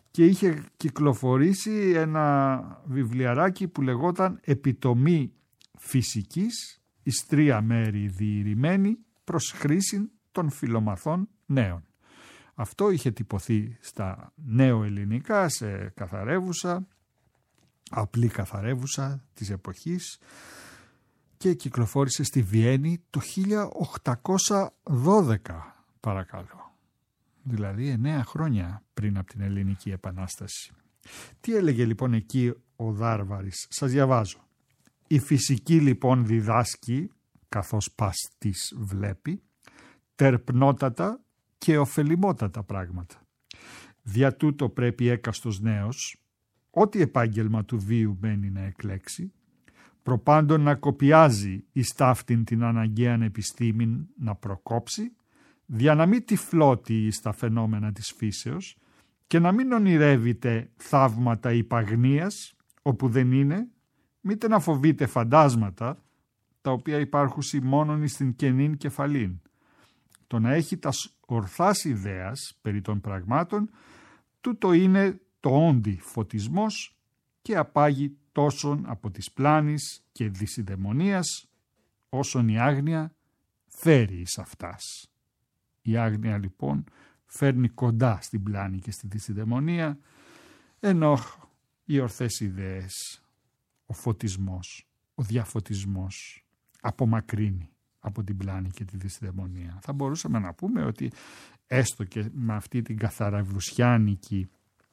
και είχε κυκλοφορήσει ένα βιβλιαράκι που λεγόταν «Επιτομή φυσικής εις τρία μέρη διηρημένη προς χρήση των φιλομαθών νέων». Αυτό είχε τυπωθεί στα νεοελληνικά σε καθαρεύουσα, απλή καθαρεύουσα της εποχής και κυκλοφόρησε στη Βιέννη το χίλια οκτακόσια δώδεκα, παρακαλώ. Δηλαδή εννέα χρόνια πριν από την Ελληνική Επανάσταση. Τι έλεγε λοιπόν εκεί ο Δάρβαρης? Σας διαβάζω. «Η φυσική λοιπόν διδάσκει, καθώς πας της βλέπει, τερπνότατα και ωφελημότατα πράγματα. Δια τούτο πρέπει έκαστος νέος, ό,τι επάγγελμα του βίου μένει να εκλέξει, προπάντων να κοπιάζει εις ταύτην την αναγκαίαν επιστήμην να προκόψει, δια να μην τυφλώτη εις τα φαινόμενα της φύσεως και να μην ονειρεύεται θαύματα υπαγνίας όπου δεν είναι, μήτε να φοβείται φαντάσματα τα οποία υπάρχουν μόνον εις την κενήν κεφαλήν. Το να έχει τα ορθάς ιδέας περί των πραγμάτων, τούτο είναι το όντι φωτισμός και απάγει τόσον από τις πλάνης και δυσιδαιμονίας, όσον η άγνοια φέρει εις αυτάς». Η άγνοια λοιπόν φέρνει κοντά στην πλάνη και στη δυσιδαιμονία, ενώ οι ορθές ιδέες, ο φωτισμός, ο διαφωτισμός απομακρύνει από την πλάνη και τη δυσιδαιμονία. Θα μπορούσαμε να πούμε ότι έστω και με αυτή την καθαραβουσιάνικη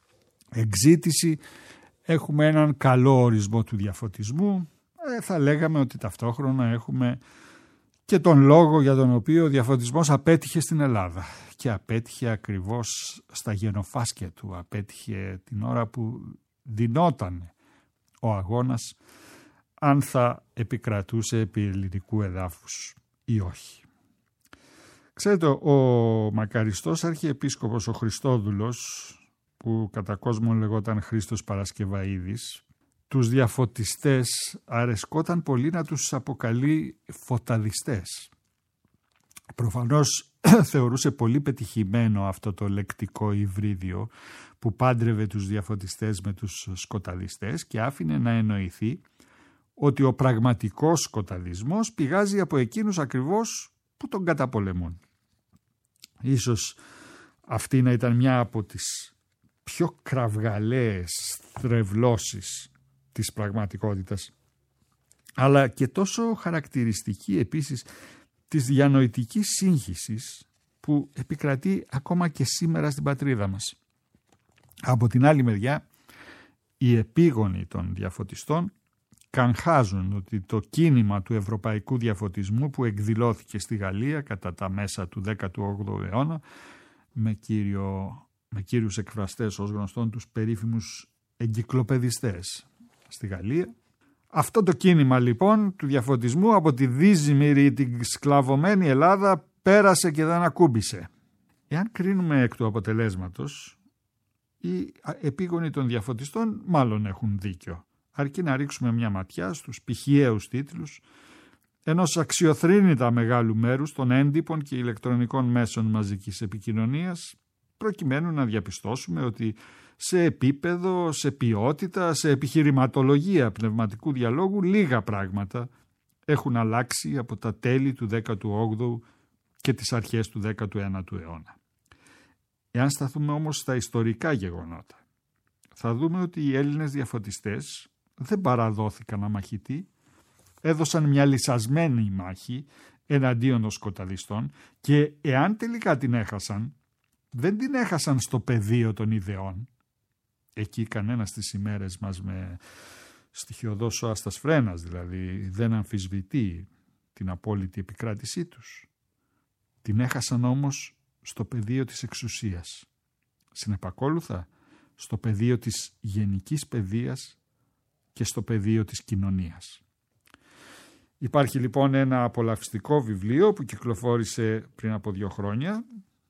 εξήτηση έχουμε έναν καλό ορισμό του διαφωτισμού. Ε, θα λέγαμε ότι ταυτόχρονα έχουμε και τον λόγο για τον οποίο ο διαφωτισμός απέτυχε στην Ελλάδα. Και απέτυχε ακριβώς στα γενοφάσκια του. Απέτυχε την ώρα που δινόταν ο αγώνας αν θα επικρατούσε επί ελληνικού εδάφους ή όχι. Ξέρετε, ο μακαριστός αρχιεπίσκοπος ο Χριστόδουλος, που κατά κόσμο λεγόταν Χρήστος Παρασκευαΐδης, τους διαφωτιστές αρεσκόταν πολύ να τους αποκαλεί φωταδιστές. Προφανώς θεωρούσε πολύ πετυχημένο αυτό το λεκτικό υβρίδιο που πάντρευε τους διαφωτιστές με τους σκοταδιστές και άφηνε να εννοηθεί ότι ο πραγματικός σκοταδισμός πηγάζει από εκείνους ακριβώς που τον καταπολεμούν. Ίσως αυτή να ήταν μια από τις πιο κραυγαλαίες στρεβλώσεις της πραγματικότητας, αλλά και τόσο χαρακτηριστική επίσης της διανοητικής σύγχυσης που επικρατεί ακόμα και σήμερα στην πατρίδα μας. Από την άλλη μεριά, οι επίγονοι των διαφωτιστών καγχάζουν ότι το κίνημα του ευρωπαϊκού διαφωτισμού που εκδηλώθηκε στη Γαλλία κατά τα μέσα του δέκατου όγδοου αιώνα με, κύριο, με κύριους εκφραστές ως γνωστόν τους περίφημους εγκυκλοπαιδιστές στη Γαλλία. Αυτό το κίνημα λοιπόν του διαφωτισμού από τη δύσμηρη την σκλαβωμένη Ελλάδα πέρασε και δεν ακούμπησε. Εάν κρίνουμε εκ του αποτελέσματος, οι επίγονοι των διαφωτιστών μάλλον έχουν δίκιο. Αρκεί να ρίξουμε μια ματιά στους πηχιαίους τίτλους ενός αξιοθρήνητα μεγάλου μέρους των έντυπων και ηλεκτρονικών μέσων μαζικής επικοινωνίας, προκειμένου να διαπιστώσουμε ότι σε επίπεδο, σε ποιότητα, σε επιχειρηματολογία πνευματικού διαλόγου λίγα πράγματα έχουν αλλάξει από τα τέλη του δέκατου όγδοου και τις αρχές του δέκατου ένατου αιώνα. Εάν σταθούμε όμως στα ιστορικά γεγονότα, θα δούμε ότι οι Έλληνες διαφωτιστές δεν παραδόθηκαν αμαχητοί, έδωσαν μια λυσασμένη μάχη εναντίον των σκοταδιστών και εάν τελικά την έχασαν, δεν την έχασαν στο πεδίο των ιδεών. Εκεί κανένας στις ημέρες μας με στοιχειοδό σώαστας φρένας, δηλαδή δεν αμφισβητεί την απόλυτη επικράτησή τους. Την έχασαν όμως στο πεδίο της εξουσίας. Συνεπακόλουθα στο πεδίο της γενικής παιδείας και στο πεδίο της κοινωνίας. Υπάρχει λοιπόν ένα απολαυστικό βιβλίο που κυκλοφόρησε πριν από δύο χρόνια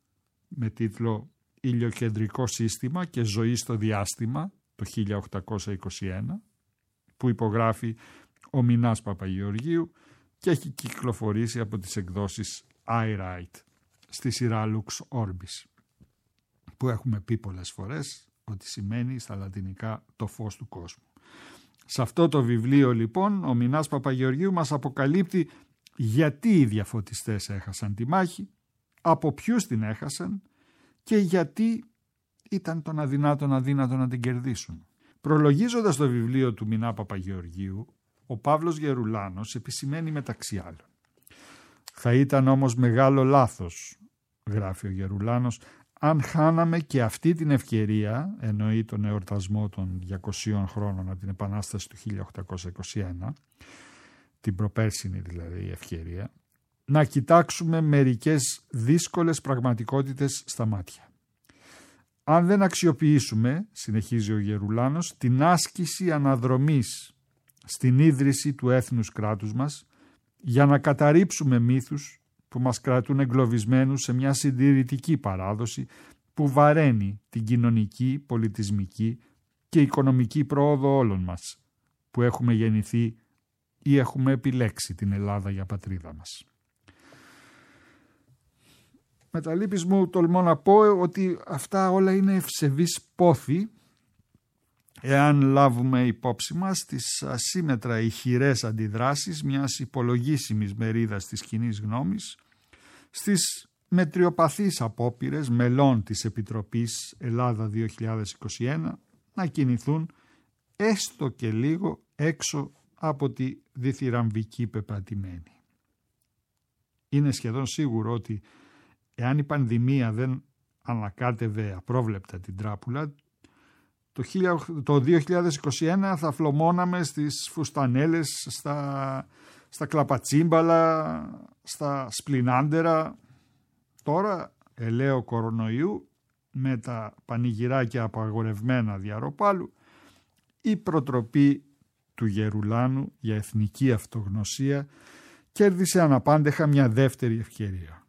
με τίτλο «Ηλιοκεντρικό σύστημα και ζωή στο διάστημα» το χίλια οκτακόσια είκοσι ένα, που υπογράφει ο Μινάς Παπαγεωργίου και έχει κυκλοφορήσει από τις εκδόσεις iWrite στη σειρά Lux Orbis, που έχουμε πει πολλές φορές ότι σημαίνει στα λατινικά το φως του κόσμου. Σε αυτό το βιβλίο λοιπόν ο Μινάς Παπαγεωργίου μας αποκαλύπτει γιατί οι διαφωτιστές έχασαν τη μάχη, από ποιους την έχασαν και γιατί ήταν τον αδυνάτον αδύνατο να την κερδίσουν. Προλογίζοντας το βιβλίο του Μινά Παπαγεωργίου, ο Παύλος Γερουλάνος επισημαίνει μεταξύ άλλων: «Θα ήταν όμως μεγάλο λάθος», γράφει ο Γερουλάνος, «αν χάναμε και αυτή την ευκαιρία», εννοεί τον εορτασμό των διακοσίων χρόνων από την Επανάσταση του χίλια οκτακόσια είκοσι ένα, την προπέρσινη δηλαδή ευκαιρία, να κοιτάξουμε μερικές δύσκολες πραγματικότητες στα μάτια. Αν δεν αξιοποιήσουμε, συνεχίζει ο Γερουλάνος, την άσκηση αναδρομής στην ίδρυση του έθνους κράτους μας, για να καταρρίψουμε μύθους που μας κρατούν εγκλωβισμένους σε μια συντηρητική παράδοση που βαραίνει την κοινωνική, πολιτισμική και οικονομική πρόοδο όλων μας, που έχουμε γεννηθεί ή έχουμε επιλέξει την Ελλάδα για πατρίδα μας. Με τα λύπης μου τολμώ να πω ότι αυτά όλα είναι ευσεβείς πόθη, εάν λάβουμε υπόψη μας τις ασύμετρα ηχηρές αντιδράσεις μιας υπολογίσιμης μερίδας της κοινής γνώμης στις μετριοπαθείς απόπειρες μελών της Επιτροπής Ελλάδα δύο χιλιάδες είκοσι ένα να κινηθούν έστω και λίγο έξω από τη διθυραμβική πεπατημένη. Είναι σχεδόν σίγουρο ότι εάν η πανδημία δεν ανακάτευε απρόβλεπτα την τράπουλα, το δύο χιλιάδες είκοσι ένα θα φλωμώναμε στις φουστανέλες, στα, στα κλαπατσίμπαλα, στα σπλινάντερα. Τώρα, ελαίο κορονοϊού, με τα πανηγυράκια απαγορευμένα διαρροπάλου, η προτροπή του Γερουλάνου για εθνική αυτογνωσία κέρδισε αναπάντεχα μια δεύτερη ευκαιρία.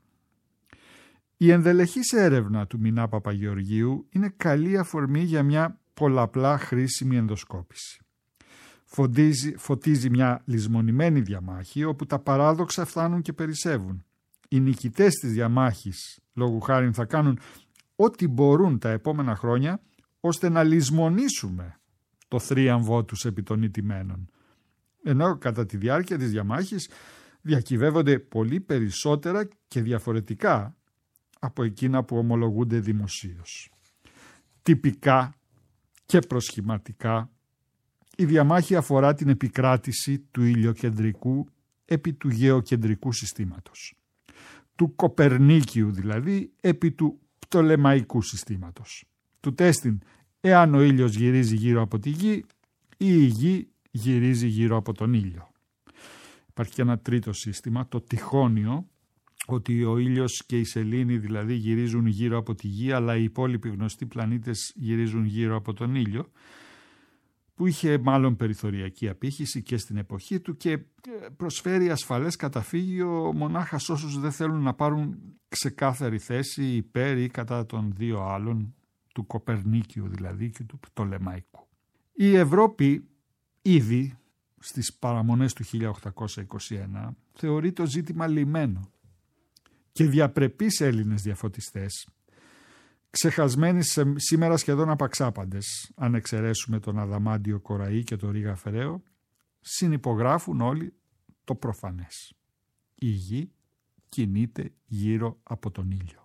Η ενδελεχής έρευνα του Μινά Παπαγεωργίου είναι καλή αφορμή για μια πολλαπλά χρήσιμη ενδοσκόπηση. Φωτίζει, φωτίζει μια λησμονημένη διαμάχη όπου τα παράδοξα φτάνουν και περισσεύουν. Οι νικητές της διαμάχης, λόγου χάριν, θα κάνουν ό,τι μπορούν τα επόμενα χρόνια ώστε να λησμονήσουμε το θρίαμβό τους επί των ηττημένων. Ενώ κατά τη διάρκεια της διαμάχης διακυβεύονται πολύ περισσότερα και διαφορετικά από εκείνα που ομολογούνται δημοσίως. Τυπικά και προσχηματικά η διαμάχη αφορά την επικράτηση του ηλιοκεντρικού επί του γεωκεντρικού συστήματος, του Κοπερνίκιου δηλαδή επί του πτολεμαϊκού συστήματος, του τέστην εάν ο ήλιος γυρίζει γύρω από τη γη ή η γη γυρίζει γύρω από τον ήλιο. Υπάρχει και ένα τρίτο σύστημα, το τυχόνιο, ότι ο ήλιος και η σελήνη δηλαδή γυρίζουν γύρω από τη γη, αλλά οι υπόλοιποι γνωστοί πλανήτες γυρίζουν γύρω από τον ήλιο, που είχε μάλλον περιθωριακή απήχηση και στην εποχή του και προσφέρει ασφαλές καταφύγιο μονάχα σε όσους δεν θέλουν να πάρουν ξεκάθαρη θέση υπέρ ή κατά των δύο άλλων, του Κοπερνίκιου δηλαδή και του Πτολεμαϊκού. Η Ευρώπη ήδη στις παραμονές του χίλια οκτακόσια είκοσι ένα θεωρεί το ζήτημα λυμένο και διαπρεπείς Έλληνες διαφωτιστές, ξεχασμένοι σε, σήμερα σχεδόν απαξάπαντες, αν εξαιρέσουμε τον Αδαμάντιο Κοραή και τον Ρίγα Φεραίο, συνυπογράφουν όλοι το προφανές. Η γη κινείται γύρω από τον ήλιο.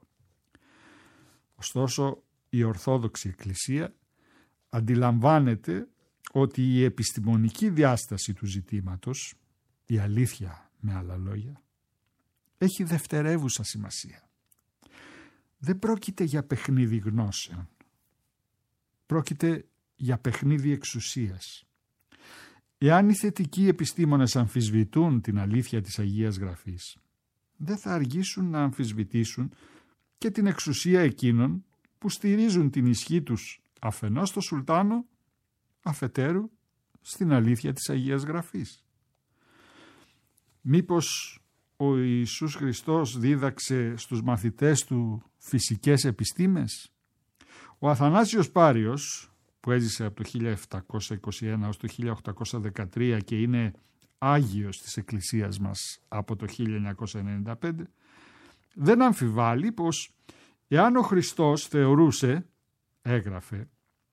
Ωστόσο, η Ορθόδοξη Εκκλησία αντιλαμβάνεται ότι η επιστημονική διάσταση του ζητήματος, η αλήθεια με άλλα λόγια, έχει δευτερεύουσα σημασία. Δεν πρόκειται για παιχνίδι γνώσεων. Πρόκειται για παιχνίδι εξουσίας. Εάν οι θετικοί επιστήμονες αμφισβητούν την αλήθεια της Αγίας Γραφής, δεν θα αργήσουν να αμφισβητήσουν και την εξουσία εκείνων που στηρίζουν την ισχύ τους αφενός στο Σουλτάνο, αφετέρου στην αλήθεια της Αγίας Γραφής. Μήπως ο Ιησούς Χριστός δίδαξε στους μαθητές του φυσικές επιστήμες? Ο Αθανάσιος Πάριος, που έζησε από το χίλια επτακόσια είκοσι ένα έως το χίλια οκτακόσια δεκατρία και είναι Άγιος της Εκκλησίας μας από το χίλια εννιακόσια ενενήντα πέντε, δεν αμφιβάλλει πως εάν ο Χριστός θεωρούσε, έγραφε,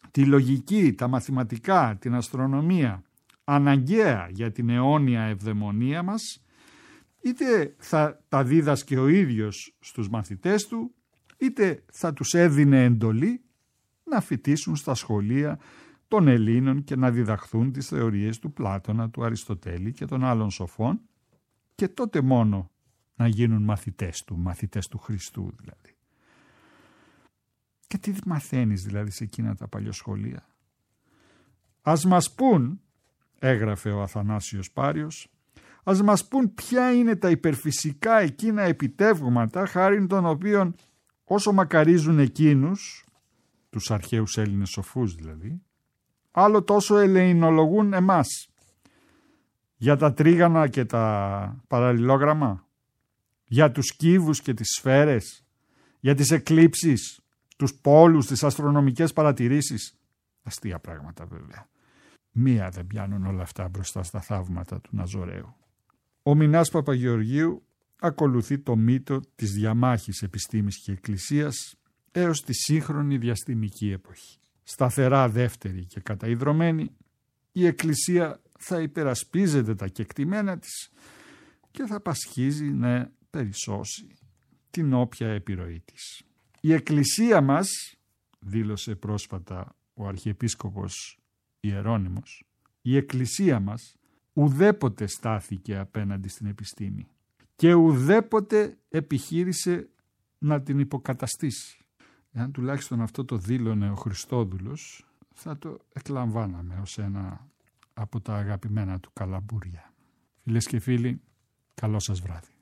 τη λογική, τα μαθηματικά, την αστρονομία αναγκαία για την αιώνια ευδαιμονία μας, είτε θα τα δίδασκε ο ίδιος στους μαθητές του, είτε θα τους έδινε εντολή να φοιτήσουν στα σχολεία των Ελλήνων και να διδαχθούν τις θεωρίες του Πλάτωνα, του Αριστοτέλη και των άλλων σοφών, και τότε μόνο να γίνουν μαθητές του, μαθητές του Χριστού δηλαδή. Και τι μαθαίνεις δηλαδή σε εκείνα τα παλιοσχολεία? Ας μας πούν, έγραφε ο Αθανάσιος Πάριος, ας μας πούν ποια είναι τα υπερφυσικά εκείνα επιτεύγματα χάριν των οποίων όσο μακαρίζουν εκείνους, τους αρχαίους Έλληνες σοφούς δηλαδή, άλλο τόσο ελεηνολογούν εμάς. Για τα τρίγανα και τα παραλληλόγραμμα, για τους κύβους και τις σφαίρες, για τις εκλήψεις, τους πόλους, τις αστρονομικές παρατηρήσεις. Αστεία πράγματα βέβαια. Μία δεν πιάνουν όλα αυτά μπροστά στα θαύματα του Ναζωραίου. Ο Μινάς Παπαγεωργίου ακολουθεί το μύτο της διαμάχης επιστήμης και εκκλησίας έως τη σύγχρονη διαστημική εποχή. Σταθερά δεύτερη και καταϊδρωμένη, η εκκλησία θα υπερασπίζεται τα κεκτημένα της και θα πασχίζει να περισσώσει την όποια επιρροή της. Η εκκλησία μας, δήλωσε πρόσφατα ο Αρχιεπίσκοπος Ιερώνυμος, η εκκλησία μας ουδέποτε στάθηκε απέναντι στην επιστήμη και ουδέποτε επιχείρησε να την υποκαταστήσει. Εάν τουλάχιστον αυτό το δήλωνε ο Χριστόδουλος, θα το εκλαμβάναμε ως ένα από τα αγαπημένα του καλαμπούρια. Φίλες και φίλοι, καλό σας βράδυ.